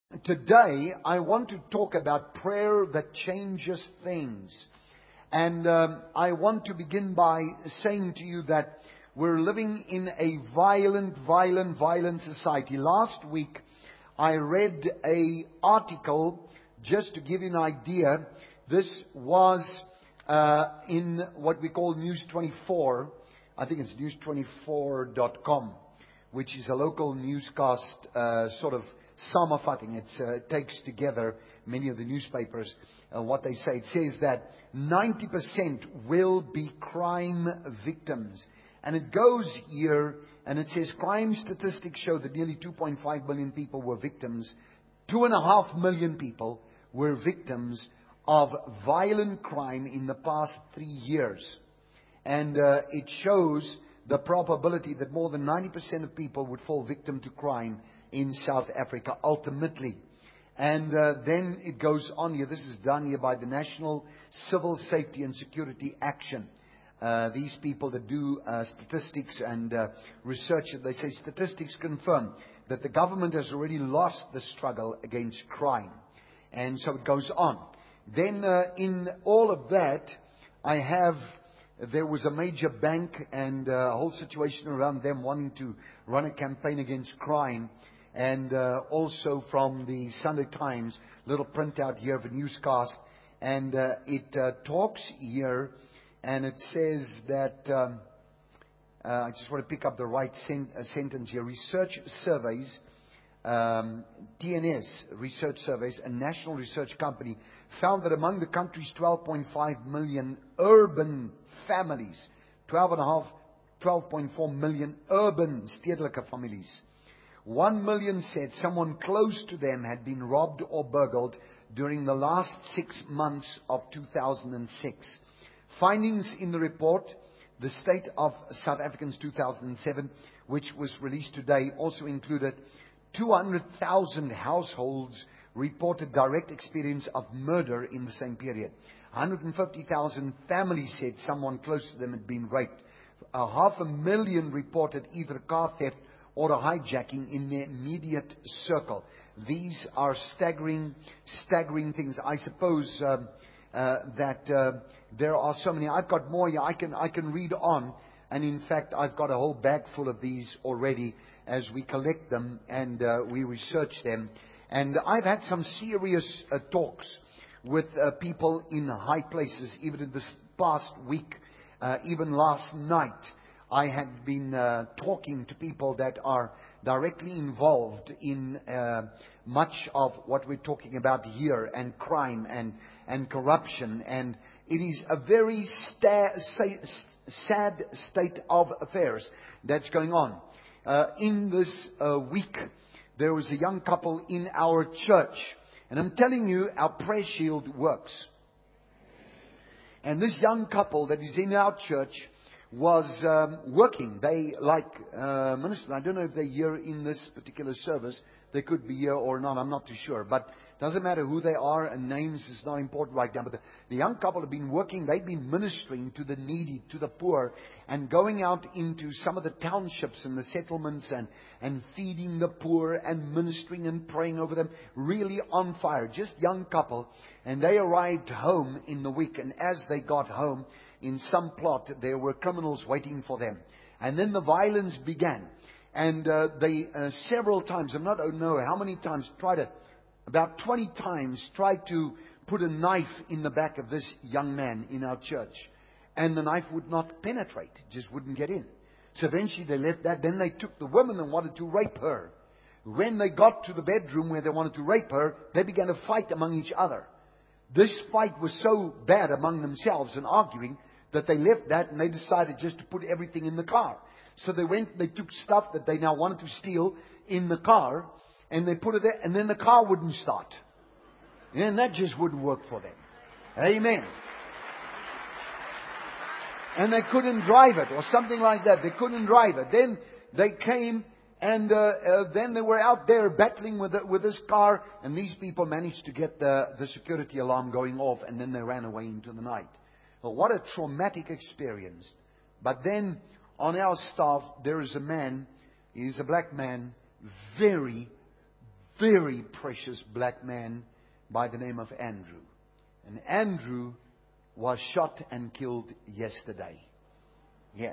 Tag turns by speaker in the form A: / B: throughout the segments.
A: Today, I want to talk about prayer that changes things. And I want to begin by saying to you that we're living in a violent society. Last week, I read an article, just to give you an idea. This was in what we call News 24. I think it's news24.com, which is a local newscast sort of samenvatting. It takes together many of the newspapers what they say. It says that 90% will be crime victims. And it goes here and it says crime statistics show that nearly 2.5 million people were victims. 2.5 million people were victims of violent crime in the past 3 years. And it shows the probability that more than 90% of people would fall victim to crime in South Africa ultimately. And then it goes on here. This is done here by the National Civil Safety and Security Action. These people that do statistics and research, they say statistics confirm that the government has already lost the struggle against crime. And so it goes on. Then in all of that, there was a major bank and a whole situation around them wanting to run a campaign against crime. And also from the Sunday Times, little printout here of a newscast. And it talks here, and it says that, I just want to pick up the right sentence here. Research surveys, TNS Research Surveys, a national research company, found that among the country's 12.5 million urban families, 12.4 million urban stedelike families, 1 million said someone close to them had been robbed or burgled during the last 6 months of 2006. Findings in the report, The State of South Africans 2007, which was released today, also included 200,000 households reported direct experience of murder in the same period. 150,000 families said someone close to them had been raped. 500,000 reported either car theft or a hijacking in their immediate circle. These are staggering things. I suppose that there are so many. I've got more here. I can read on. And in fact, I've got a whole bag full of these already as we collect them and we research them. And I've had some serious talks with people in high places, even in this past week, even last night. I had been talking to people that are directly involved in much of what we're talking about here, and crime and corruption. And it is a very sad state of affairs that's going on. In this week, there was a young couple in our church. And I'm telling you, our prayer shield works. And this young couple that is in our church was working. They, like minister, I don't know if they're here in this particular service. They could be here or not. I'm not too sure. But it doesn't matter who they are, and names is not important right now. But the young couple have been working. They've been ministering to the needy, to the poor, and going out into some of the townships and the settlements and feeding the poor and ministering and praying over them. Really on fire. Just young couple. And they arrived home in the week. And as they got home, in some plot, there were criminals waiting for them. And then the violence began. And they several times, I don't know how many times, about 20 times, tried to put a knife in the back of this young man in our church. And the knife would not penetrate. It just wouldn't get in. So eventually they left that. Then they took the woman and wanted to rape her. When they got to the bedroom where they wanted to rape her, they began to fight among each other. This fight was so bad among themselves and arguing that they left that and they decided just to put everything in the car. So they went, they took stuff that they now wanted to steal in the car and they put it there, and then the car wouldn't start. And that just wouldn't work for them. Amen. And they couldn't drive it or something like that. They couldn't drive it. Then they came and then they were out there battling with this car, and these people managed to get the security alarm going off, and then they ran away into the night. Well, what a traumatic experience. But then on our staff, there is a man, he's a black man, very, very precious black man by the name of Andrew. And Andrew was shot and killed yesterday. Yes.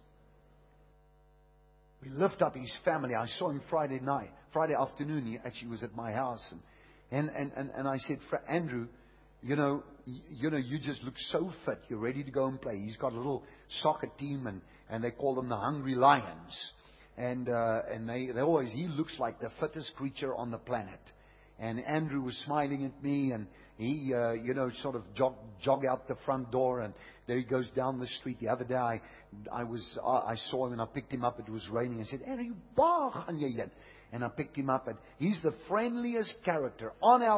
A: We lift up his family. I saw him Friday afternoon. He actually was at my house. And I said, Andrew, you just look so fit. You're ready to go and play. He's got a little soccer team, and they call them the Hungry Lions. And they always, he looks like the fittest creature on the planet. And Andrew was smiling at me, and he, sort of jog out the front door, and there he goes down the street. The other day, I saw him and I picked him up. It was raining. I said, Andrew, waar gaan jy heen? And I picked him up, and he's the friendliest character on our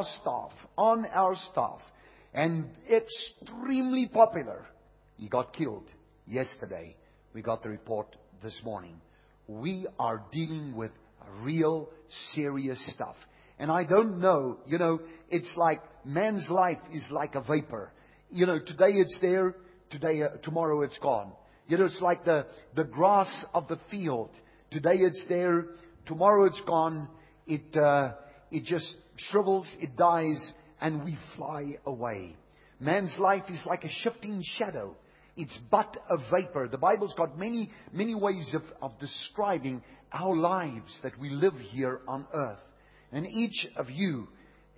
A: staff, and extremely popular. He got killed yesterday. We got the report this morning. We are dealing with real serious stuff. And I don't know, it's like man's life is like a vapor. Today it's there, tomorrow it's gone. It's like the grass of the field. Today it's there, tomorrow it's gone. It just shrivels, it dies, and we fly away. Man's life is like a shifting shadow. It's but a vapor. The Bible's got many, many ways of describing our lives that we live here on earth. And each of you,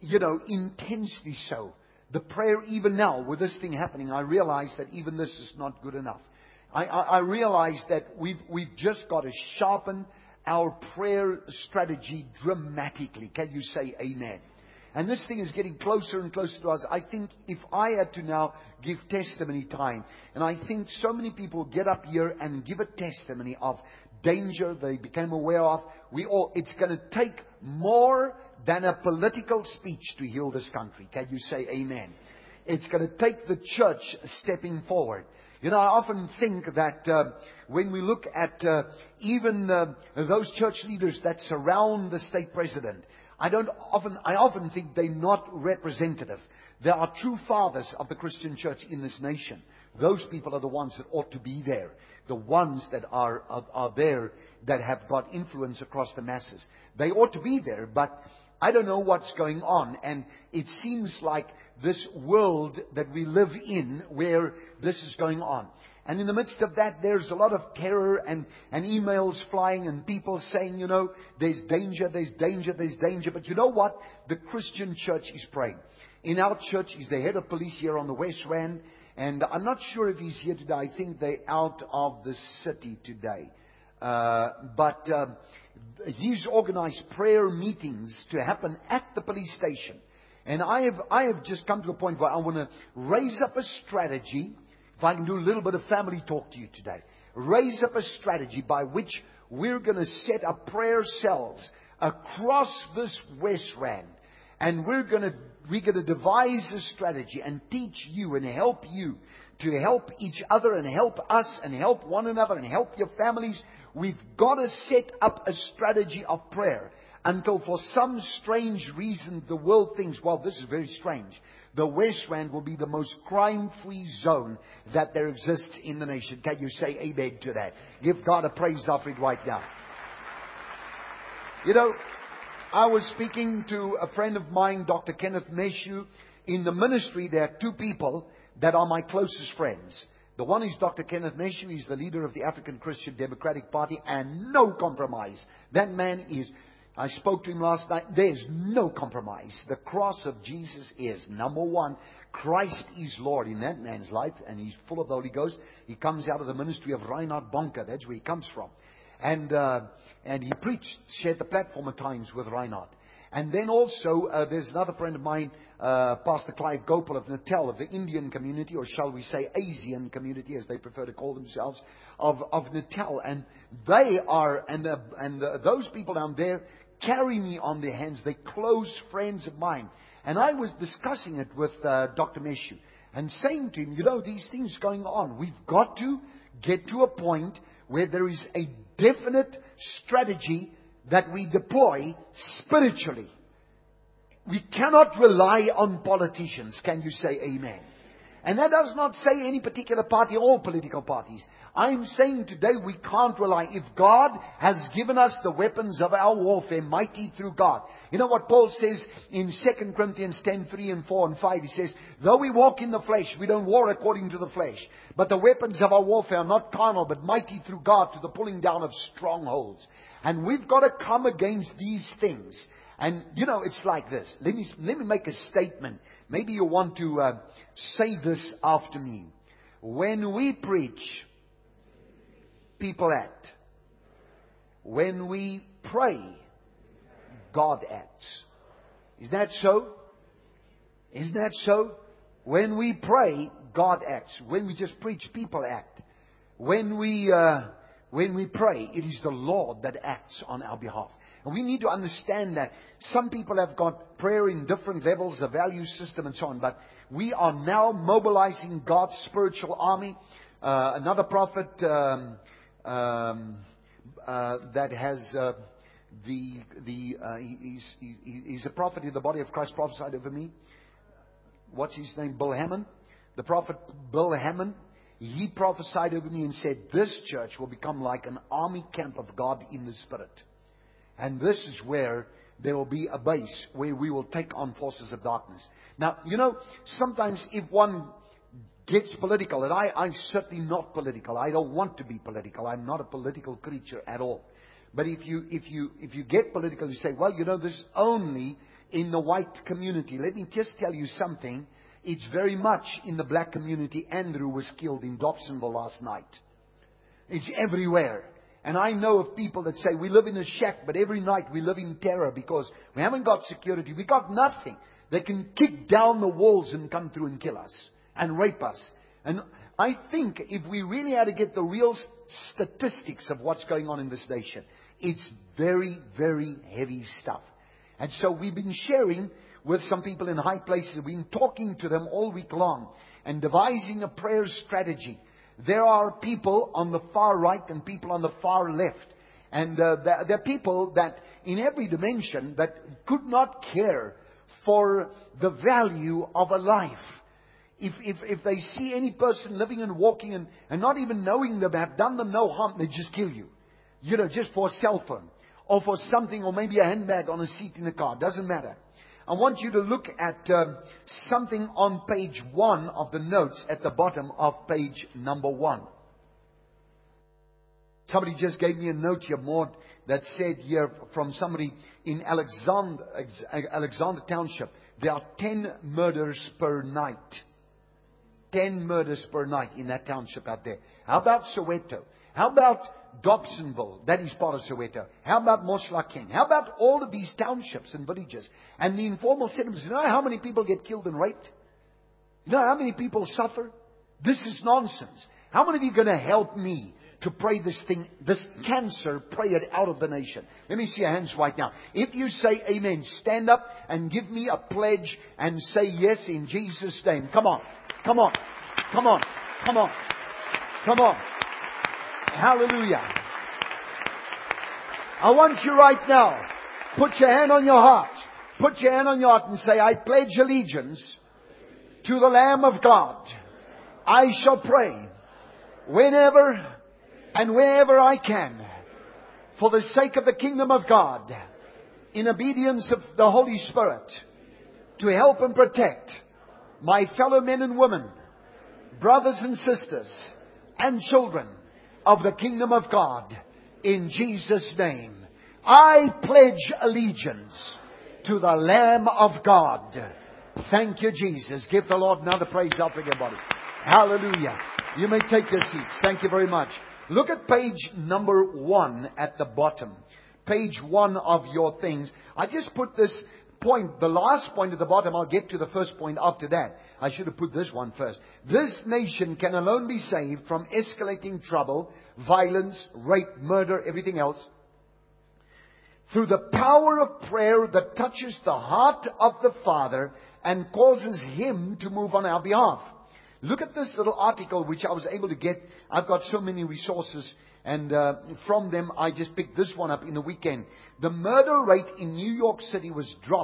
A: intensely so. The prayer even now, with this thing happening, I realize that even this is not good enough. I realize that we've just got to sharpen our prayer strategy dramatically. Can you say amen? And this thing is getting closer and closer to us. I think if I had to now give testimony time, and I think so many people get up here and give a testimony of danger they became aware of, it's going to take more than a political speech to heal this country. Can you say amen? It's going to take the church stepping forward. I often think that when we look at even those church leaders that surround the state president, I often think they're not representative. There are true fathers of the Christian church in this nation. Those people are the ones that ought to be there. The ones that are there that have got influence across the masses. They ought to be there, but I don't know what's going on. And it seems like this world that we live in where this is going on. And in the midst of that, there's a lot of terror and emails flying and people saying, there's danger, there's danger, there's danger. But you know what? The Christian church is praying. In our church, he's the head of police here on the West Rand. And I'm not sure if he's here today. I think they're out of the city today. But he's organized prayer meetings to happen at the police station. And I have just come to a point where I want to raise up a strategy. If I can do a little bit of family talk to you today. Raise up a strategy by which we're going to set up prayer cells across this West Rand. And we're going to devise a strategy and teach you and help you to help each other and help us and help one another and help your families. We've got to set up a strategy of prayer until for some strange reason the world thinks, well, this is very strange. The West Rand will be the most crime-free zone that there exists in the nation. Can you say amen to that? Give God a praise offering right now. I was speaking to a friend of mine, Dr. Kenneth Meshu. In the ministry, there are two people that are my closest friends. The one is Dr. Kenneth Meshu. He's the leader of the African Christian Democratic Party, and no compromise. That man is... I spoke to him last night. There's no compromise. The cross of Jesus is number one. Christ is Lord in that man's life, and he's full of the Holy Ghost. He comes out of the ministry of Reinhard Bonke. That's where he comes from. And he preached, shared the platform at times with Reinhard. And then also, there's another friend of mine, Pastor Clive Gopal of Natal, of the Indian community, or shall we say Asian community, as they prefer to call themselves, of Natal. And they are, those people down there carry me on their hands. They're close friends of mine. And I was discussing it with Dr. Meshu and saying to him, these things going on. We've got to get to a point where there is a definite strategy that we deploy spiritually. We cannot rely on politicians. Can you say amen? And that does not say any particular party or political parties. I'm saying today we can't rely. If God has given us the weapons of our warfare, mighty through God. You know what Paul says in 2 Corinthians 10:3 and 4 and 5? He says, though we walk in the flesh, we don't war according to the flesh. But the weapons of our warfare are not carnal, but mighty through God to the pulling down of strongholds. And we've got to come against these things. And, you know, it's like this. Let me make a statement. Maybe you want to say this after me. When we preach, people act. When we pray, God acts. Is that so? Isn't that so? When we pray, God acts. When we just preach, people act. When we pray, it is the Lord that acts on our behalf. And we need to understand that some people have got prayer in different levels, a value system and so on. But we are now mobilizing God's spiritual army. Another prophet that has he's a prophet in the body of Christ prophesied over me. What's his name? Bill Hammond. The prophet Bill Hammond. He prophesied over me and said, this church will become like an army camp of God in the Spirit. And this is where there will be a base where we will take on forces of darkness. Now, you know, sometimes if one gets political, and I'm certainly not political. I don't want to be political. I'm not a political creature at all. But if you get political, you say, well, you know, this is only in the white community. Let me just tell you something. It's very much in the black community. Andrew was killed in Dobsonville last night. It's everywhere. And I know of people that say, we live in a shack, but every night we live in terror because we haven't got security. We got nothing. They can kick down the walls and come through and kill us and rape us. And I think if we really had to get the real statistics of what's going on in this nation, it's very, very heavy stuff. And so we've been sharing with some people in high places. We've been talking to them all week long and devising a prayer strategy. There are people on the far right and people on the far left. And there are people that in every dimension that could not care for the value of a life. If they see any person living and walking and not even knowing them, have done them no harm, they just kill you. You know, just for a cell phone or for something, or maybe a handbag on a seat in the car. Doesn't matter. I want you to look at something on page 1 of the notes at the bottom of page number 1. Somebody just gave me a note here, Maud, that said here from somebody in Alexander Township, there are 10 murders per night. 10 murders per night in that township out there. How about Soweto? How about Dobsonville? That is part of Soweto. How about Moslakeng? How about all of these townships and villages? And the informal settlements. You know how many people get killed and raped? You know how many people suffer? This is nonsense. How many of you are going to help me to pray this thing, this cancer, pray it out of the nation? Let me see your hands right now. If you say amen, stand up and give me a pledge and say yes in Jesus' name. Come on. Come on. Come on. Come on. Come on. Hallelujah. I want you right now, put your hand on your heart. Put your hand on your heart and say, I pledge allegiance to the Lamb of God. I shall pray whenever and wherever I can for the sake of the kingdom of God, in obedience of the Holy Spirit, to help and protect my fellow men and women, brothers and sisters, and children of the kingdom of God, in Jesus' name. I pledge allegiance to the Lamb of God. Thank you, Jesus. Give the Lord another praise offering, everybody. Hallelujah. You may take your seats. Thank you very much. Look at page number 1 at the bottom. Page 1 of your things. I just put this point, the last point at the bottom. I'll get to the first point after that. I should have put this one first. This nation can alone be saved from escalating trouble, violence, rape, murder, everything else, through the power of prayer that touches the heart of the Father and causes Him to move on our behalf. Look at this little article which I was able to get. I've got so many resources, and from them I just picked this one up in the weekend. The murder rate in New York City was dropped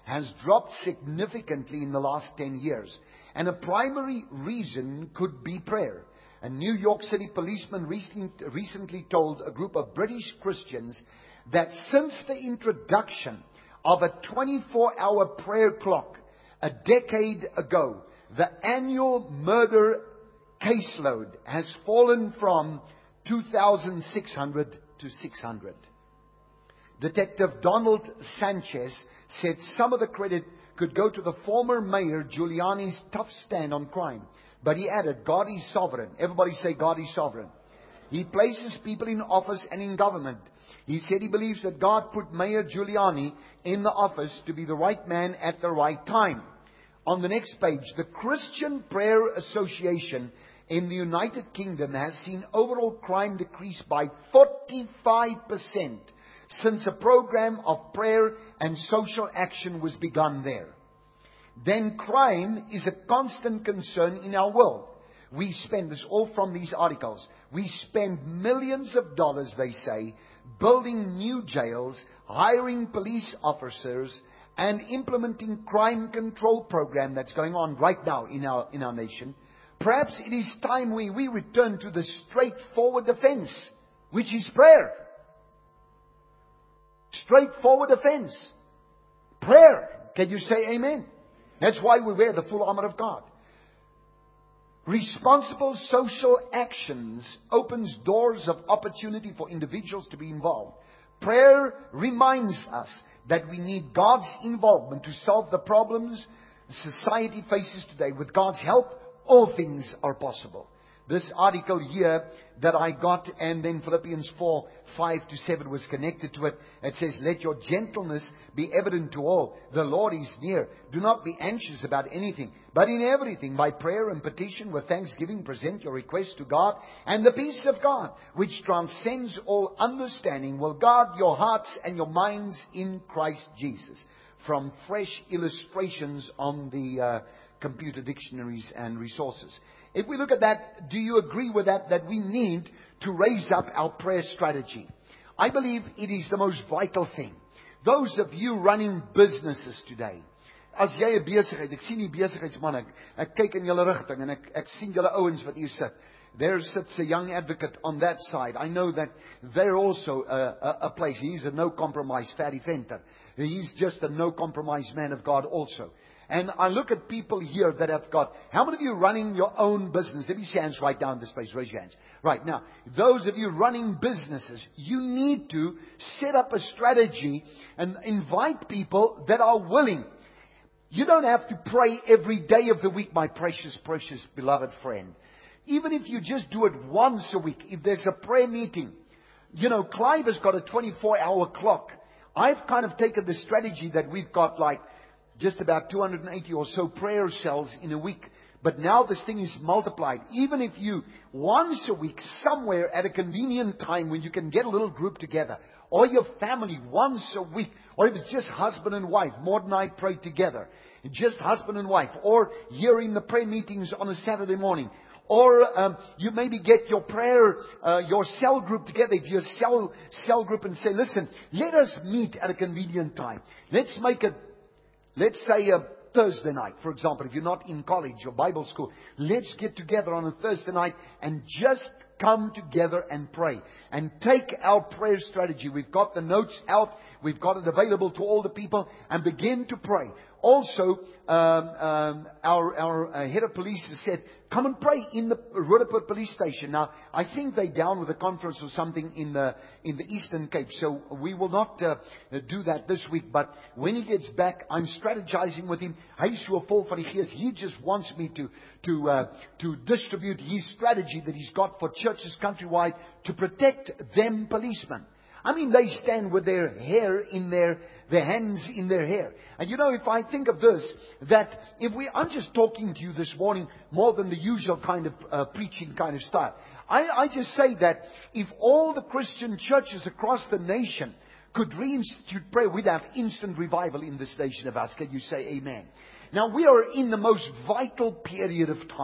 A: has dropped significantly in the last 10 years. And a primary reason could be prayer. A New York City policeman recently told a group of British Christians that since the introduction of a 24-hour prayer clock a decade ago, the annual murder caseload has fallen from 2,600 to 600. Detective Donald Sanchez said some of the credit could go to the former mayor Giuliani's tough stand on crime. But he added, God is sovereign. Everybody say, God is sovereign. He places people in office and in government. He said he believes that God put Mayor Giuliani in the office to be the right man at the right time. On the next page, the Christian Prayer Association in the United Kingdom has seen overall crime decrease by 45% since a program of prayer and social action was begun there. Then crime is a constant concern in our world. We spend, this all from these articles, we spend millions of dollars, they say, building new jails, hiring police officers, and implementing crime control program that's going on right now in our nation. Perhaps it is time we return to the straightforward defense, which is prayer. Straightforward defense. Prayer. Can you say amen? That's why we wear the full armor of God. Responsible social actions opens doors of opportunity for individuals to be involved. Prayer reminds us that we need God's involvement to solve the problems society faces today. With God's help, all things are possible. This article here that I got, and then Philippians 4, 5 to 7 was connected to it. It says, let your gentleness be evident to all. The Lord is near. Do not be anxious about anything, but in everything, by prayer and petition with thanksgiving, present your requests to God. And the peace of God, which transcends all understanding, will guard your hearts and your minds in Christ Jesus. From fresh illustrations on the computer dictionaries and resources. If we look at that, do you agree with that we need to raise up our prayer strategy? I believe it is the most vital thing. Those of you running businesses today, as jy 'n besigheid, ek sien die besigheidsman, ek kyk in julle rigting en ek sien julle ouens wat hier sit. There sits a young advocate on that side. I know that they're also a place. He's a no compromise fatty venter. He's just a no compromise man of God also. And I look at people here that have got, how many of you running your own business? Let me see hands right down this place. Raise your hands. Right now, those of you running businesses, you need to set up a strategy and invite people that are willing. You don't have to pray every day of the week, my precious, precious beloved friend. Even if you just do it once a week, if there's a prayer meeting. You know, Clive has got a 24-hour clock. I've kind of taken the strategy that we've got like just about 280 or so prayer cells in a week. But now this thing is multiplied. Even if you, once a week, somewhere at a convenient time when you can get a little group together, or your family once a week, or if it's just husband and wife, Maud and I pray together, just husband and wife, or here in the prayer meetings on a Saturday morning, or you maybe get your prayer, your cell group together, if you're a cell group, and say, listen, let us meet at a convenient time. Let's make it, let's say a Thursday night, for example, if you're not in college or Bible school, let's get together on a Thursday night and just come together and pray. And take our prayer strategy. We've got the notes out. We've got it available to all the people. And begin to pray. Also, our head of police has said, come and pray in the Roodepoort police station. Now, I think they're down with a conference or something in the Eastern Cape. So we will not do that this week. But when he gets back, I'm strategizing with him. Hy is so vol van die Gees. He just wants me to distribute his strategy that he's got for churches countrywide to protect them policemen. I mean, they stand with their hair in their hands in their hair. And you know, if I think of this, that I'm just talking to you this morning more than the usual kind of preaching kind of style. I just say that if all the Christian churches across the nation could reinstitute prayer, we'd have instant revival in this nation of us. Can you say amen? Now, we are in the most vital period of time.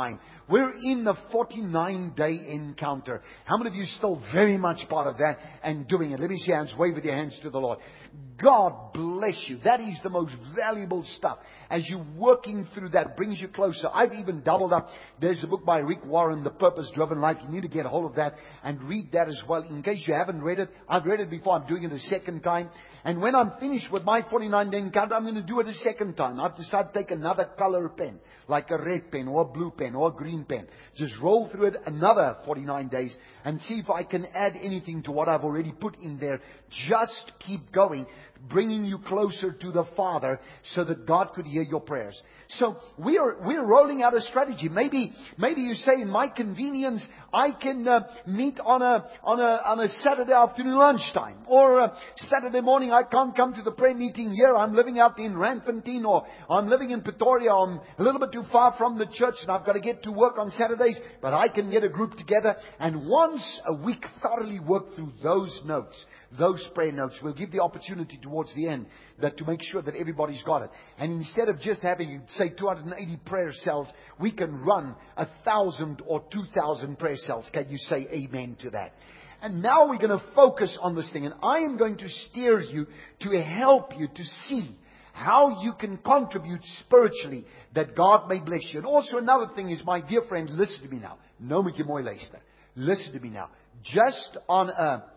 A: We're in the 49-day encounter. How many of you are still very much part of that and doing it? Let me see hands. Wave with your hands to the Lord. God bless you. That is the most valuable stuff. As you're working through that, brings you closer. I've even doubled up. There's a book by Rick Warren, The Purpose-Driven Life. You need to get a hold of that and read that as well. In case you haven't read it, I've read it before. I'm doing it a second time. And when I'm finished with my 49-day encounter, I'm going to do it a second time. I've decided to take another color pen, like a red pen or a blue pen or a green pen. Just roll through it another 49 days and see if I can add anything to what I've already put in there. Just keep going, bringing you closer to the Father so that God could hear your prayers. So we're rolling out a strategy. Maybe you say, in my convenience, I can meet on a Saturday afternoon lunchtime, or Saturday morning. I can't come to the prayer meeting here. I'm living out in Randfontein, or I'm living in Pretoria. I'm a little bit too far from the church, and I've got to get to work on Saturdays. But I can get a group together, and once a week thoroughly work through those notes, those prayer notes. We'll give the opportunity towards the end to make sure that everybody's got it. And instead of just having, say, 280 prayer cells, we can run 1,000 or 2,000 prayer cells. Can you say amen to that? And now we're going to focus on this thing. And I am going to steer you to help you to see how you can contribute spiritually that God may bless you. And also another thing is, my dear friend, listen to me now. Nou moet jy mooi luister. Listen to me now. Just on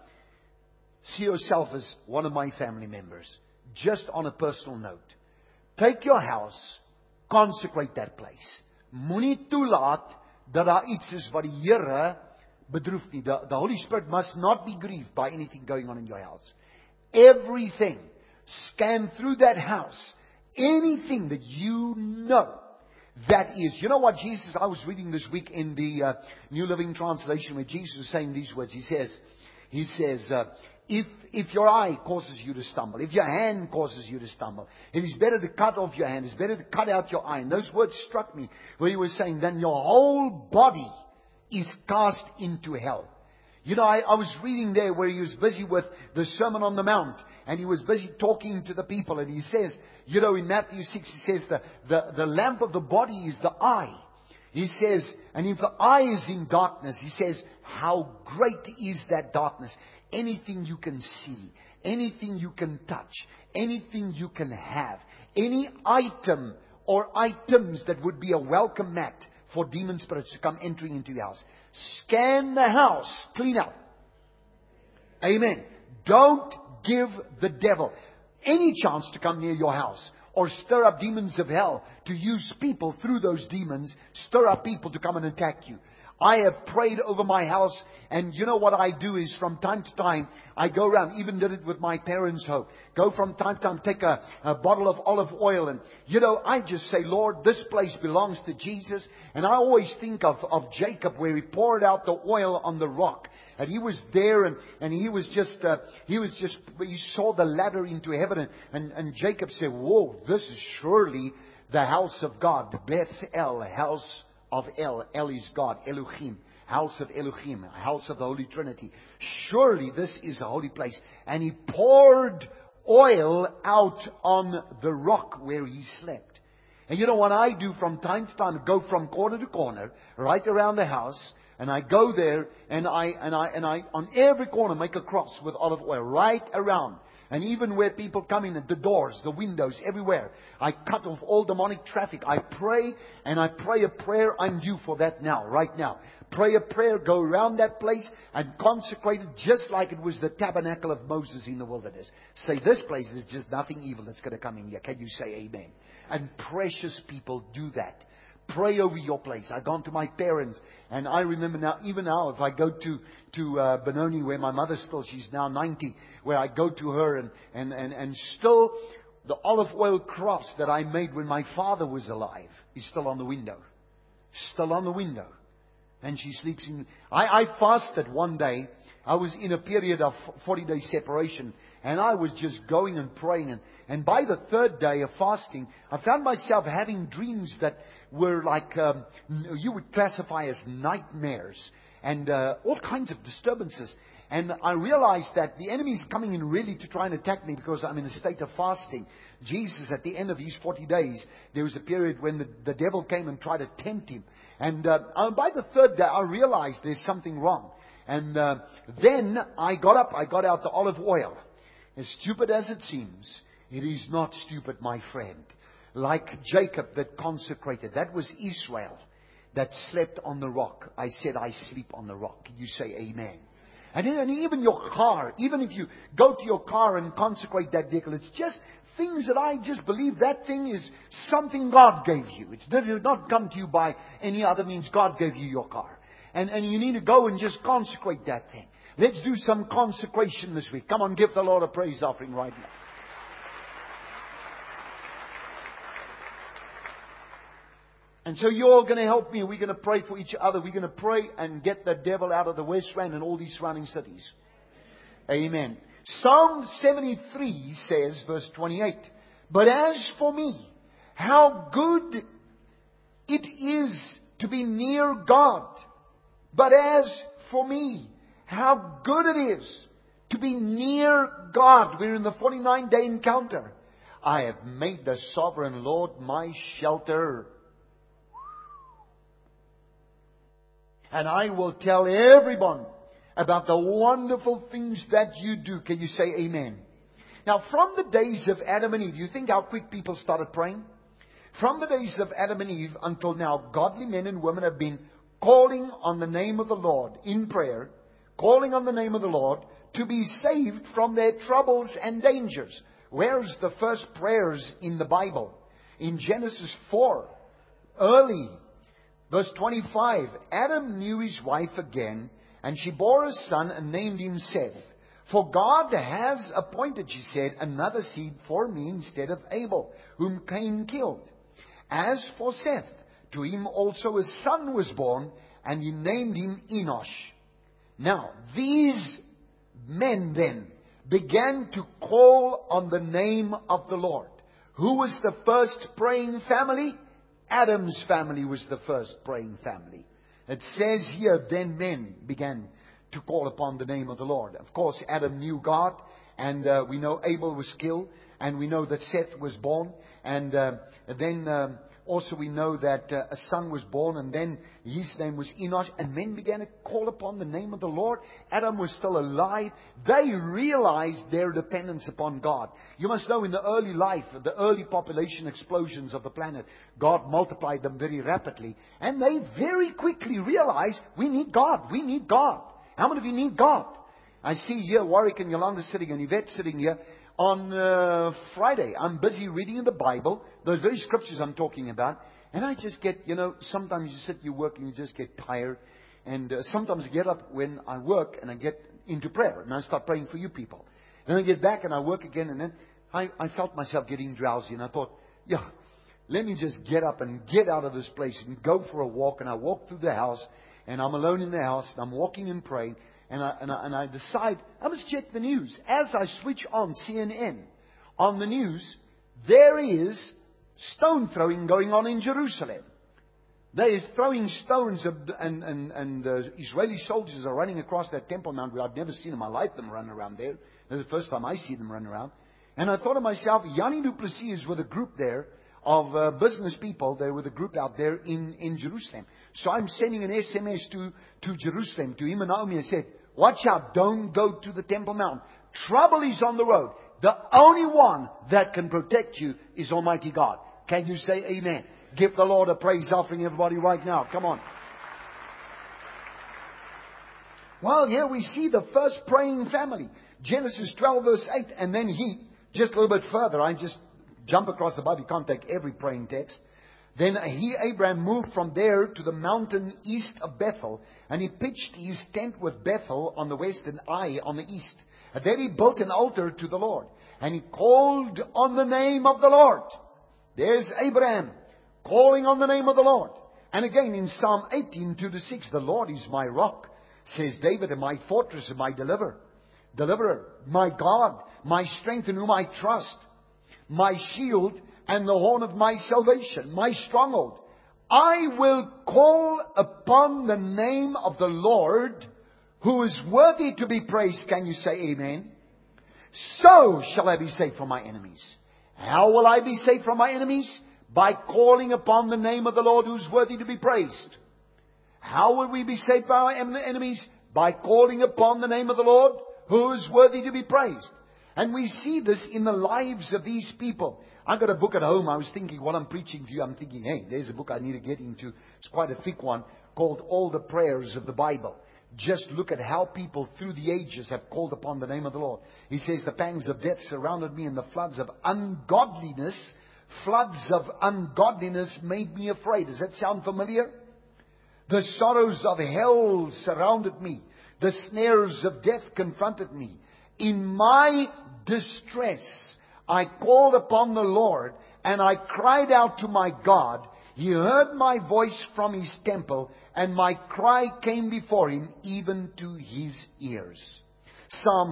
A: see yourself as one of my family members. Just on a personal note. Take your house, consecrate that place. Moenie toelaat dat daar iets is wat die Here bedroef nie. The Holy Spirit must not be grieved by anything going on in your house. Everything. Scan through that house. Anything that you know that is. You know what Jesus, I was reading this week in the New Living Translation, where Jesus is saying these words. He says, if your eye causes you to stumble, if your hand causes you to stumble, it is better to cut off your hand. It's better to cut out your eye. And those words struck me, where he was saying, then your whole body is cast into hell. You know, I was reading there where he was busy with the Sermon on the Mount, and he was busy talking to the people, and he says, you know, in Matthew 6, he says the lamp of the body is the eye. He says, and if the eye is in darkness, he says, how great is that darkness? Anything you can see, anything you can touch, anything you can have, any item or items that would be a welcome mat for demon spirits to come entering into your house. Scan the house. Clean up. Amen. Don't give the devil any chance to come near your house or stir up demons of hell to use people through those demons, stir up people to come and attack you. I have prayed over my house, and you know what I do is from time to time, I go around, even did it with my parents' home. Go from time to time, take a bottle of olive oil, and you know, I just say, Lord, this place belongs to Jesus. And I always think of Jacob, where he poured out the oil on the rock. And he was there, and he saw the ladder into heaven, and Jacob said, whoa, this is surely the house of God, the Beth-El, house of El. El is God, Elohim, house of Elohim, house of the Holy Trinity. Surely this is the holy place. And he poured oil out on the rock where he slept. And you know what I do from time to time? Go from corner to corner, right around the house. And I go there, and I on every corner make a cross with olive oil, right around. And even where people come in, at the doors, the windows, everywhere, I cut off all demonic traffic. I pray, and I pray a prayer. I'm due for that now, right now. Pray a prayer, go around that place and consecrate it just like it was the tabernacle of Moses in the wilderness. Say, this place is just nothing evil that's going to come in here. Can you say amen? And precious people, do that. Pray over your place. I've gone to my parents, and I remember now, even now, if I go to Benoni, where my mother still, she's now 90, where I go to her, and still the olive oil cross that I made when my father was alive is still on the window. Still on the window. And she sleeps in. I fasted one day. I was in a period of 40-day separation, and I was just going and praying. And by the third day of fasting, I found myself having dreams that were like, you would classify as nightmares, and all kinds of disturbances. And I realized that the enemy is coming in really to try and attack me because I'm in a state of fasting. Jesus, at the end of his 40 days, there was a period when the devil came and tried to tempt him. And by the third day, I realized there's something wrong. And then I got up, I got out the olive oil. As stupid as it seems, it is not stupid, my friend. Like Jacob that consecrated, that was Israel that slept on the rock. I said, I sleep on the rock. You say amen. And even your car, even if you go to your car and consecrate that vehicle, it's just things that I just believe that thing is something God gave you. It did not come to you by any other means. God gave you your car. And you need to go and just consecrate that thing. Let's do some consecration this week. Come on, give the Lord a praise offering right now. And so you're going to help me. We're going to pray for each other. We're going to pray and get the devil out of the West Rand and all these surrounding cities. Amen. Psalm 73 says, verse 28, but as for me, how good it is to be near God. But as for me, how good it is to be near God. We're in the 49-day encounter. I have made the sovereign Lord my shelter. And I will tell everyone about the wonderful things that you do. Can you say amen? Now, from the days of Adam and Eve, you think how quick people started praying? From the days of Adam and Eve until now, godly men and women have been calling on the name of the Lord in prayer, calling on the name of the Lord to be saved from their troubles and dangers. Where's the first prayers in the Bible? In Genesis 4, early. Verse 25, Adam knew his wife again, and she bore a son and named him Seth. For God has appointed, she said, another seed for me instead of Abel, whom Cain killed. As for Seth, to him also a son was born, and he named him Enosh. Now, these men then began to call on the name of the Lord. Who was the first praying family? Adam's family was the first praying family. It says here, then men began to call upon the name of the Lord. Of course, Adam knew God, and we know Abel was killed, and we know that Seth was born, and then also we know that a son was born, and then his name was Enosh, and men began to call upon the name of the Lord. Adam was still alive. They realized their dependence upon God. You must know, in the early life, the early population explosions of the planet, God multiplied them very rapidly, and they very quickly realized, we need God. We need God. How many of you need God? I see here Warwick and Yolanda sitting, and Yvette sitting here. On Friday, I'm busy reading in the Bible, those very scriptures I'm talking about, and I just get, sometimes you sit, you work, and you just get tired. And sometimes I get up when I work, and I get into prayer, and I start praying for you people. Then I get back, and I work again, and then I felt myself getting drowsy, and I thought, let me just get up and get out of this place and go for a walk. And I walk through the house, and I'm alone in the house, and I'm walking and praying. And I decide, I must check the news. As I switch on CNN, on the news, there is stone throwing going on in Jerusalem. They are throwing stones, and Israeli soldiers are running across that Temple Mount, where I've never seen in my life them run around there. This is the first time I see them run around. And I thought to myself, Yanni du Plessis is with a group there of business people. They're with a group out there in Jerusalem. So I'm sending an SMS to Jerusalem, to him and Naomi, and said, watch out, don't go to the Temple Mount. Trouble is on the road. The only one that can protect you is Almighty God. Can you say amen? Give the Lord a praise offering, everybody, right now. Come on. Well, here we see the first praying family. Genesis 12 verse 8. And then just a little bit further, I just jump across the Bible. You can't take every praying text. Then Abraham moved from there to the mountain east of Bethel, and he pitched his tent with Bethel on the west and Ai on the east. And there he built an altar to the Lord, and he called on the name of the Lord. There's Abraham calling on the name of the Lord. And again in Psalm 18, 2-6, the Lord is my rock, says David, and my fortress and my deliverer, my God, my strength in whom I trust, my shield and the horn of my salvation, my stronghold. I will call upon the name of the Lord, who is worthy to be praised. Can you say amen? So shall I be saved from my enemies. How will I be saved from my enemies? By calling upon the name of the Lord who is worthy to be praised. How will we be saved by our enemies? By calling upon the name of the Lord who is worthy to be praised. And we see this in the lives of these people. I've got a book at home. I was thinking while I'm preaching to you, I'm thinking, hey, there's a book I need to get into. It's quite a thick one, called All the Prayers of the Bible. Just look at how people through the ages have called upon the name of the Lord. He says, the pangs of death surrounded me, and the floods of ungodliness made me afraid. Does that sound familiar? The sorrows of hell surrounded me. The snares of death confronted me. In my distress, I called upon the Lord, and I cried out to my God. He heard my voice from His temple, and my cry came before Him, even to His ears. Psalm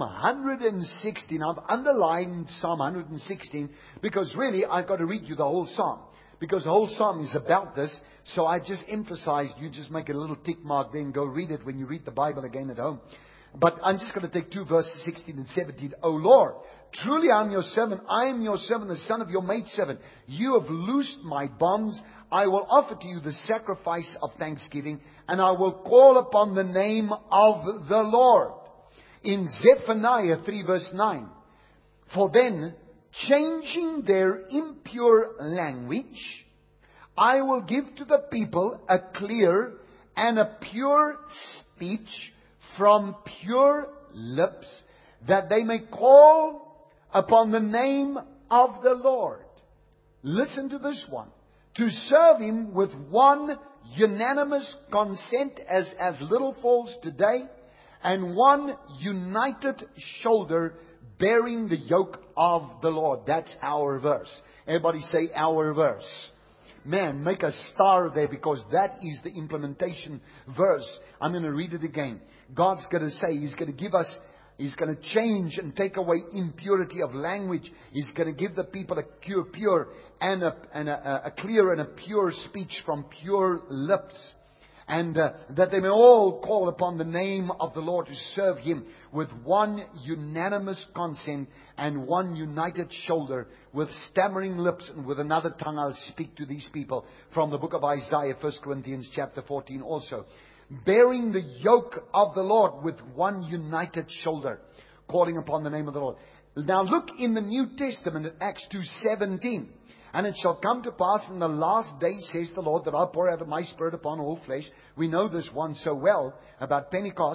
A: 116. I've underlined Psalm 116 because really I've got to read you the whole Psalm. Because the whole Psalm is about this. So I just emphasized, you just make a little tick mark there and go read it when you read the Bible again at home. But I'm just going to take 2 verses 16 and 17. O Lord, truly I am your servant. I am your servant, the son of your maidservant. You have loosed my bonds. I will offer to you the sacrifice of thanksgiving, and I will call upon the name of the Lord. In Zephaniah 3 verse 9. For then, changing their impure language, I will give to the people a clear and a pure speech from pure lips, that they may call upon the name of the Lord. Listen to this one. To serve Him with one unanimous consent as little falls today, and one united shoulder bearing the yoke of the Lord. That's our verse. Everybody say our verse. Man, make a star there, because that is the implementation verse. I'm going to read it again. God's going to say He's going to give us, He's going to change and take away impurity of language. He's going to give the people a pure and a clear and a pure speech from pure lips. And that they may all call upon the name of the Lord to serve Him with one unanimous consent and one united shoulder, with stammering lips and with another tongue I'll speak to these people. From the book of Isaiah, 1 Corinthians chapter 14 also. Bearing the yoke of the Lord with one united shoulder, calling upon the name of the Lord. Now look in the New Testament at Acts 2:17. And it shall come to pass in the last days, says the Lord, that I'll pour out of my Spirit upon all flesh. We know this one so well about Pentecost.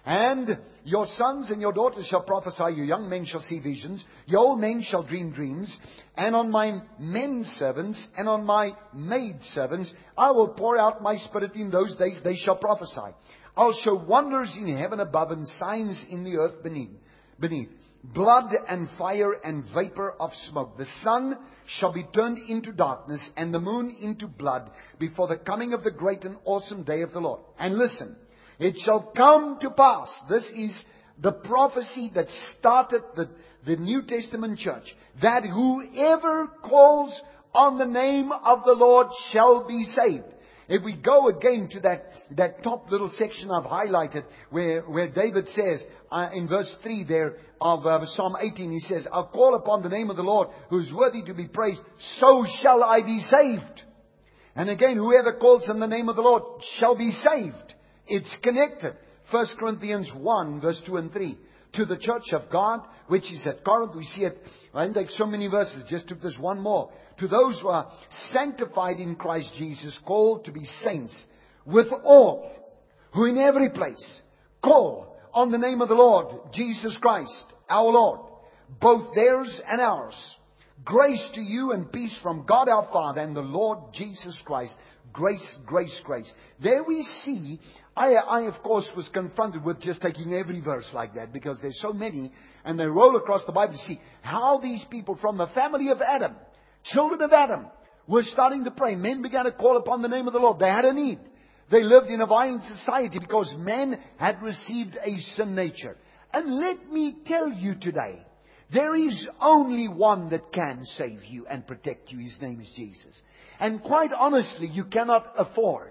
A: And your sons and your daughters shall prophesy, your young men shall see visions, your old men shall dream dreams. And on my men servants and on my maid servants I will pour out my Spirit in those days, they shall prophesy. I'll show wonders in heaven above and signs in the earth beneath. Blood and fire and vapor of smoke. The sun shall be turned into darkness and the moon into blood before the coming of the great and awesome day of the Lord. And listen, it shall come to pass. This is the prophecy that started the New Testament church. That whoever calls on the name of the Lord shall be saved. If we go again to that top little section I've highlighted, where David says, in verse 3 there of Psalm 18, he says, I'll call upon the name of the Lord who is worthy to be praised, so shall I be saved. And again, whoever calls on the name of the Lord shall be saved. It's connected. 1 Corinthians 1 verse 2 and 3. To the church of God, which is at Corinth. We see it. I didn't take so many verses. Just took this one more. To those who are sanctified in Christ Jesus, called to be saints, with all who in every place call on the name of the Lord Jesus Christ, our Lord, both theirs and ours. Grace to you and peace from God our Father and the Lord Jesus Christ. Grace, grace, grace. There we see, I of course was confronted with just taking every verse like that, because there's so many, and they roll across the Bible to see how these people from the family of Adam, children of Adam, were starting to pray. Men began to call upon the name of the Lord. They had a need. They lived in a violent society because men had received a sin nature. And let me tell you today, there is only one that can save you and protect you. His name is Jesus. And quite honestly, you cannot afford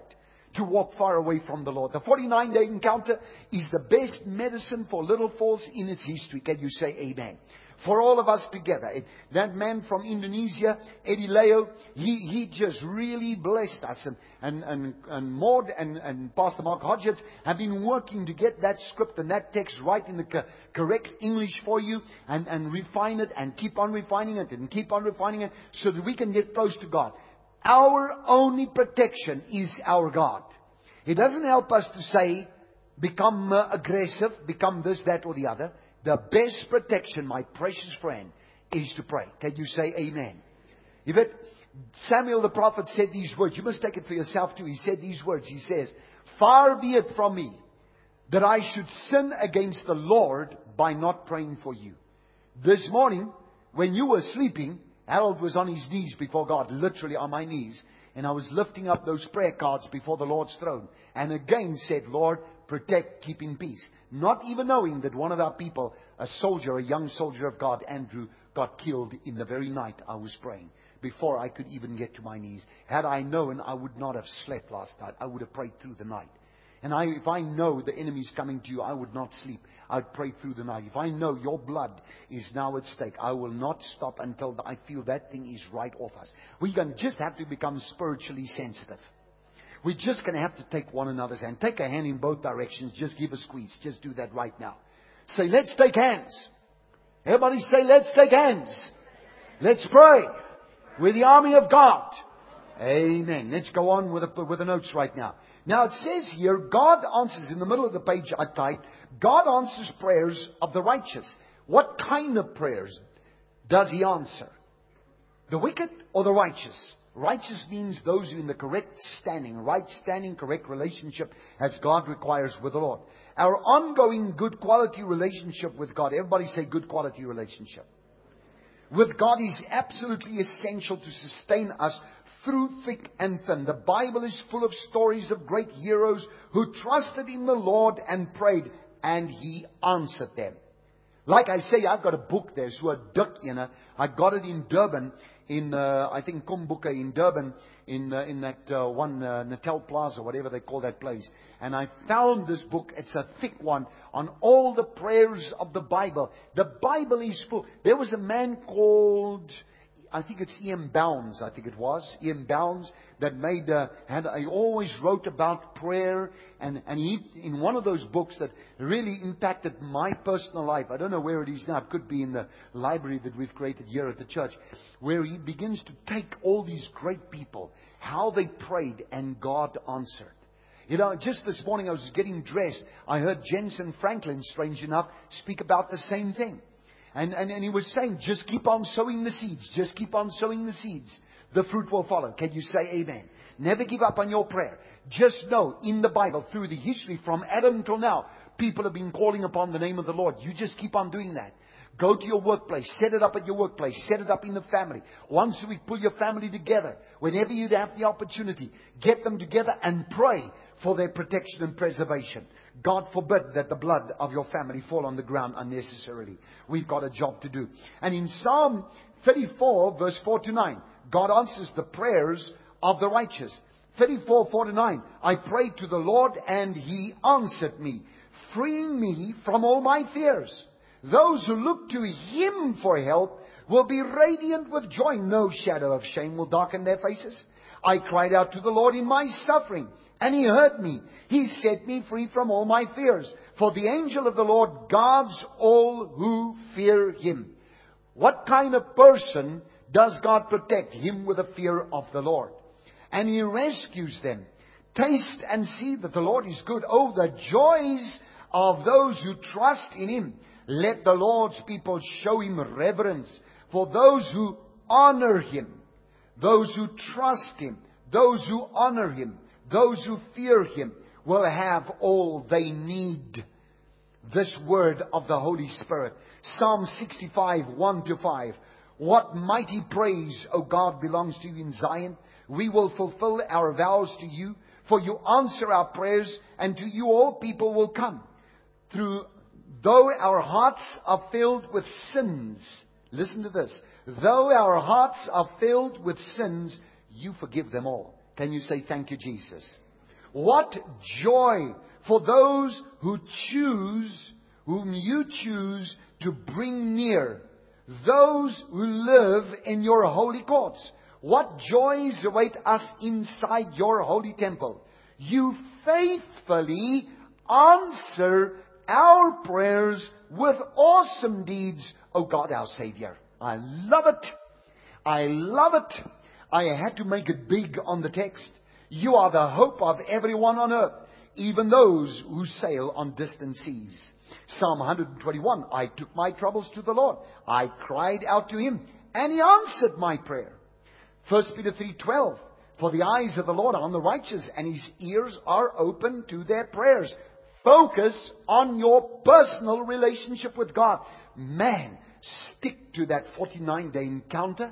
A: to walk far away from the Lord. The 49-day encounter is the best medicine for Little Falls in its history. Can you say amen? For all of us together. That man from Indonesia, Eddie Leo, he just really blessed us. And Maud and Pastor Mark Hodgetts have been working to get that script and that text right in the correct English for you and refine it and keep on refining it and keep on refining it so that we can get close to God. Our only protection is our God. It doesn't help us to say, become aggressive, become this, that or the other. The best protection, my precious friend, is to pray. Can you say amen? Samuel the prophet said these words. You must take it for yourself too. He said these words. He says, far be it from me that I should sin against the Lord by not praying for you. This morning, when you were sleeping, Harold was on his knees before God, literally on my knees. And I was lifting up those prayer cards before the Lord's throne. And again said, Lord, protect, keep in peace. Not even knowing that one of our people, a young soldier of God, Andrew, got killed in the very night I was praying. Before I could even get to my knees. Had I known, I would not have slept last night. I would have prayed through the night. And if I know the enemy is coming to you, I would not sleep. I'd pray through the night. If I know your blood is now at stake, I will not stop until I feel that thing is right off us. We're going to just have to become spiritually sensitive. We're just going to have to take one another's hand. Take a hand in both directions. Just give a squeeze. Just do that right now. Say, let's take hands. Everybody say, let's take hands. Let's pray. We're the army of God. Amen. Let's go on with the notes right now. Now it says here, God answers, in the middle of the page I typed, God answers prayers of the righteous. What kind of prayers does He answer? The wicked or the righteous? Righteous means those who are in the correct standing, right standing, correct relationship as God requires with the Lord. Our ongoing good quality relationship with God. Everybody say good quality relationship. With God is absolutely essential to sustain us through thick and thin. The Bible is full of stories of great heroes who trusted in the Lord and prayed, and He answered them. Like I say, I've got a book there, so a dik ene. I got it in Durban, I think Kumbuka in Durban, in that one Natal Plaza, whatever they call that place. And I found this book. It's a thick one on all the prayers of the Bible. The Bible is full. There was a man called, I think it's Ian Bounds, Ian Bounds, that he always wrote about prayer, and he, in one of those books that really impacted my personal life, I don't know where it is now, it could be in the library that we've created here at the church, where he begins to take all these great people, how they prayed, and God answered. You know, just this morning I was getting dressed, I heard Jensen Franklin, strange enough, speak about the same thing. And he was saying, just keep on sowing the seeds. Just keep on sowing the seeds. The fruit will follow. Can you say amen? Never give up on your prayer. Just know, in the Bible, through the history from Adam till now, people have been calling upon the name of the Lord. You just keep on doing that. Go to your workplace. Set it up at your workplace. Set it up in the family. Once a week, pull your family together. Whenever you have the opportunity, get them together and pray for their protection and preservation. God forbid that the blood of your family fall on the ground unnecessarily. We've got a job to do. And in Psalm 34, verse 4 to 9, God answers the prayers of the righteous. 34, 4 to 9, I prayed to the Lord and He answered me, freeing me from all my fears. Those who look to Him for help will be radiant with joy. No shadow of shame will darken their faces. I cried out to the Lord in my suffering, and He heard me. He set me free from all my fears. For the angel of the Lord guards all who fear Him. What kind of person does God protect? Him with the fear of the Lord. And He rescues them. Taste and see that the Lord is good. Oh, the joys of those who trust in Him. Let the Lord's people show Him reverence. For those who honor Him, those who trust Him, those who honor Him, those who fear Him will have all they need. This word of the Holy Spirit. Psalm 65, 1 to 5. What mighty praise, O God, belongs to You in Zion. We will fulfill our vows to You, for You answer our prayers, and to You all people will come. Though our hearts are filled with sins, listen to this. Though our hearts are filled with sins, You forgive them all. Can you say thank You, Jesus? What joy for those whom you choose to bring near, those who live in your holy courts. What joys await us inside your holy temple. You faithfully answer our prayers with awesome deeds, O God, our Savior. I love it. I love it. I had to make it big on the text. You are the hope of everyone on earth, even those who sail on distant seas. Psalm 121, I took my troubles to the Lord. I cried out to Him, and He answered my prayer. 1 Peter 3:12, for the eyes of the Lord are on the righteous, and His ears are open to their prayers. Focus on your personal relationship with God. Man, stick to that 49-day encounter.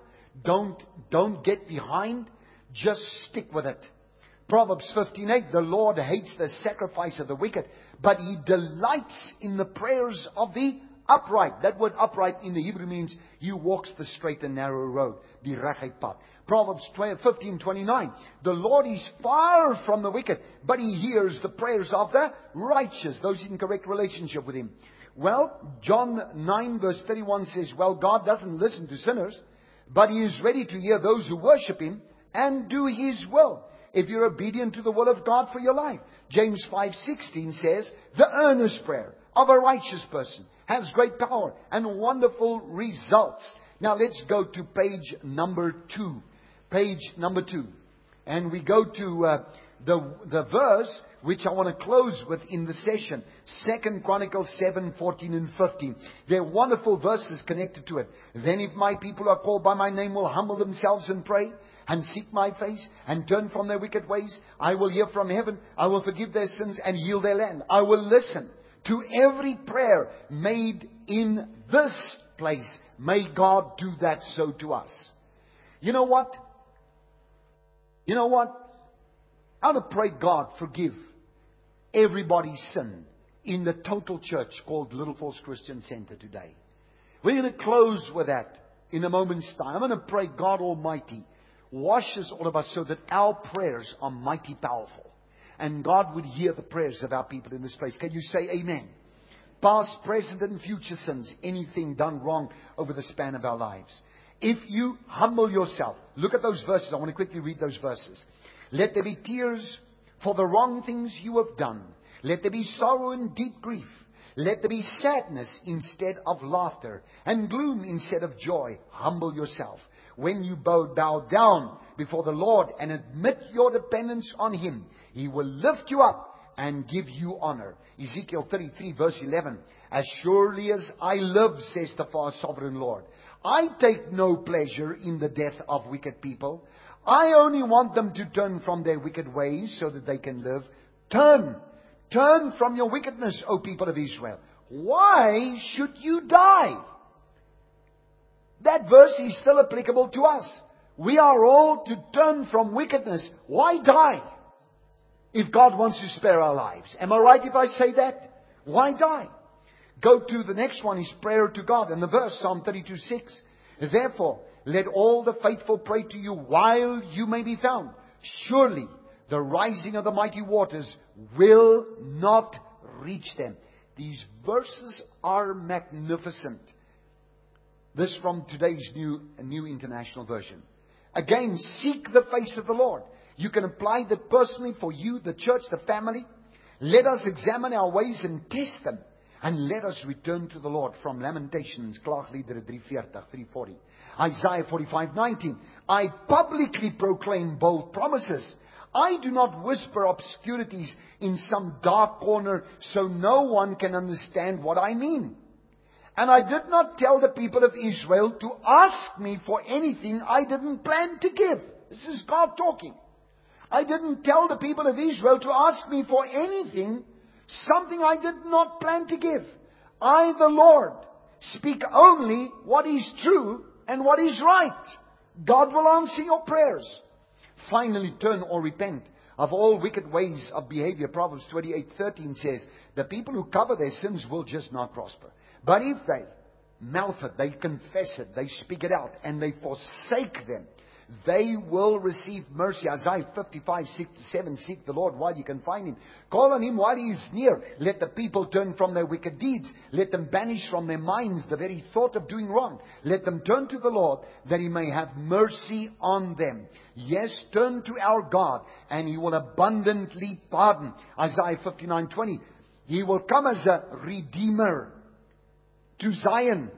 A: Don't get behind. Just stick with it. Proverbs 15:8, the Lord hates the sacrifice of the wicked, but He delights in the prayers of the upright. That word upright in the Hebrew means He walks the straight and narrow road, the reguit pad. Proverbs 15:29, the Lord is far from the wicked, but He hears the prayers of the righteous, those in correct relationship with Him. Well, John 9 verse 31 says, well, God doesn't listen to sinners, but He is ready to hear those who worship Him and do His will, if you're obedient to the will of God for your life. James 5:16 says, the earnest prayer of a righteous person has great power and wonderful results. Now let's go to page number 2. Page number 2. And we go to the verse which I want to close with in the session. 2 Chronicles 7:14 and 15. There are wonderful verses connected to it. Then if my people who are called by my name will humble themselves and pray and seek my face and turn from their wicked ways, I will hear from heaven. I will forgive their sins and heal their land. I will listen to every prayer made in this place. May God do that so to us. You know what? You know what? I want to pray God forgive everybody's sin in the total church called Little Falls Christian Center today. We're going to close with that in a moment's time. I'm going to pray God Almighty washes all of us so that our prayers are mighty powerful. And God would hear the prayers of our people in this place. Can you say amen? Past, present, and future sins. Anything done wrong over the span of our lives. If you humble yourself. Look at those verses. I want to quickly read those verses. Let there be tears for the wrong things you have done. Let there be sorrow and deep grief. Let there be sadness instead of laughter, and gloom instead of joy. Humble yourself. When you bow down before the Lord and admit your dependence on Him, He will lift you up and give you honor. Ezekiel 33 verse 11. As surely as I live, says the far sovereign Lord, I take no pleasure in the death of wicked people. I only want them to turn from their wicked ways so that they can live. Turn from your wickedness, O people of Israel. Why should you die? That verse is still applicable to us. We are all to turn from wickedness. Why die? If God wants to spare our lives. Am I right if I say that? Why die? Go to the next one, is prayer to God. And the verse, Psalm 32:6. Therefore, let all the faithful pray to you while you may be found. Surely the rising of the mighty waters will not reach them. These verses are magnificent. This from today's New International Version. Again, seek the face of the Lord. You can apply that personally for you, the church, the family. Let us examine our ways and test them. And let us return to the Lord. From Lamentations, Klaagliedere 3:40. Isaiah 45:19. I publicly proclaim bold promises. I do not whisper obscurities in some dark corner so no one can understand what I mean. And I did not tell the people of Israel to ask me for anything I didn't plan to give. This is God talking. I didn't tell the people of Israel to ask me for anything, something I did not plan to give. I, the Lord, speak only what is true and what is right. God will answer your prayers. Finally, turn or repent of all wicked ways of behavior. Proverbs 28:13 says, the people who cover their sins will just not prosper. But if they mouth it, they confess it, they speak it out, and they forsake them, they will receive mercy. Isaiah 55:6-7, seek the Lord while you can find Him. Call on Him while He is near. Let the people turn from their wicked deeds. Let them banish from their minds the very thought of doing wrong. Let them turn to the Lord, that He may have mercy on them. Yes, turn to our God, and He will abundantly pardon. Isaiah 59:20. He will come as a redeemer to Zion.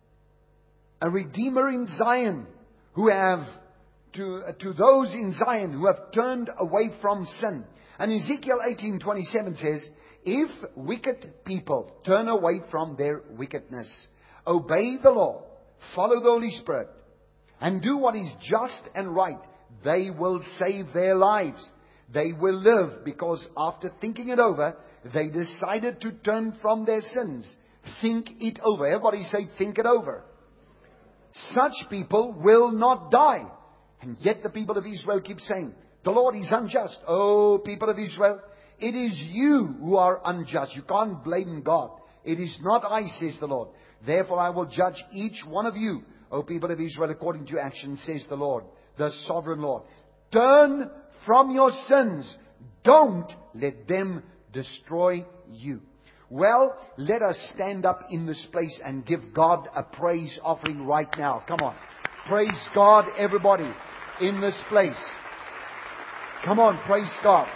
A: A redeemer in Zion, who have to those in Zion who have turned away from sin. And Ezekiel 18:27 says, if wicked people turn away from their wickedness, obey the law, follow the Holy Spirit, and do what is just and right, they will save their lives. They will live, because after thinking it over, they decided to turn from their sins. Think it over. Everybody say, think it over. Such people will not die. And yet the people of Israel keep saying, the Lord is unjust. Oh, people of Israel, it is you who are unjust. You can't blame God. It is not I, says the Lord. Therefore I will judge each one of you, O people of Israel, according to your actions, says the Lord, the sovereign Lord. Turn from your sins. Don't let them destroy you. Well, let us stand up in this place and give God a praise offering right now. Come on. Praise God, everybody, in this place. Come on, praise God.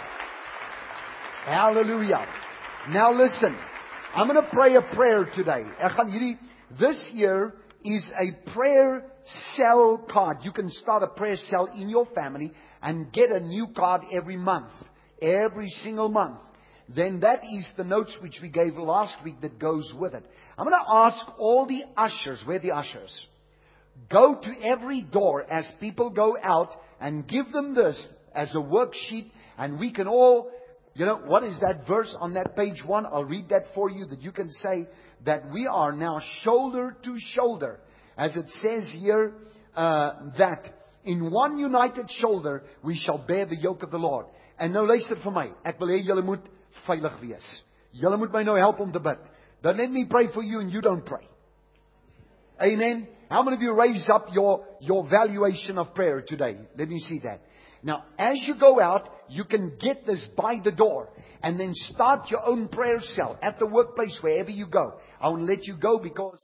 A: Hallelujah. Now listen, I'm going to pray a prayer today. This year is a prayer cell card. You can start a prayer cell in your family and get a new card every month. Every single month. Then that is the notes which we gave last week that goes with it. I'm going to ask all the ushers, where are the ushers? Go to every door as people go out and give them this as a worksheet, and we can all, what is that verse on that page 1? I'll read that for you, that you can say that we are now shoulder to shoulder. As it says here, that in one united shoulder we shall bear the yoke of the Lord. En nou luister vir my, ek wil hê julle moet veilig wees. Julle moet my nou help om te bid. Don't let me pray for you and you don't pray. Amen. How many of you raise up your valuation of prayer today? Let me see that. Now, as you go out, you can get this by the door and then start your own prayer cell at the workplace, wherever you go. I won't let you go because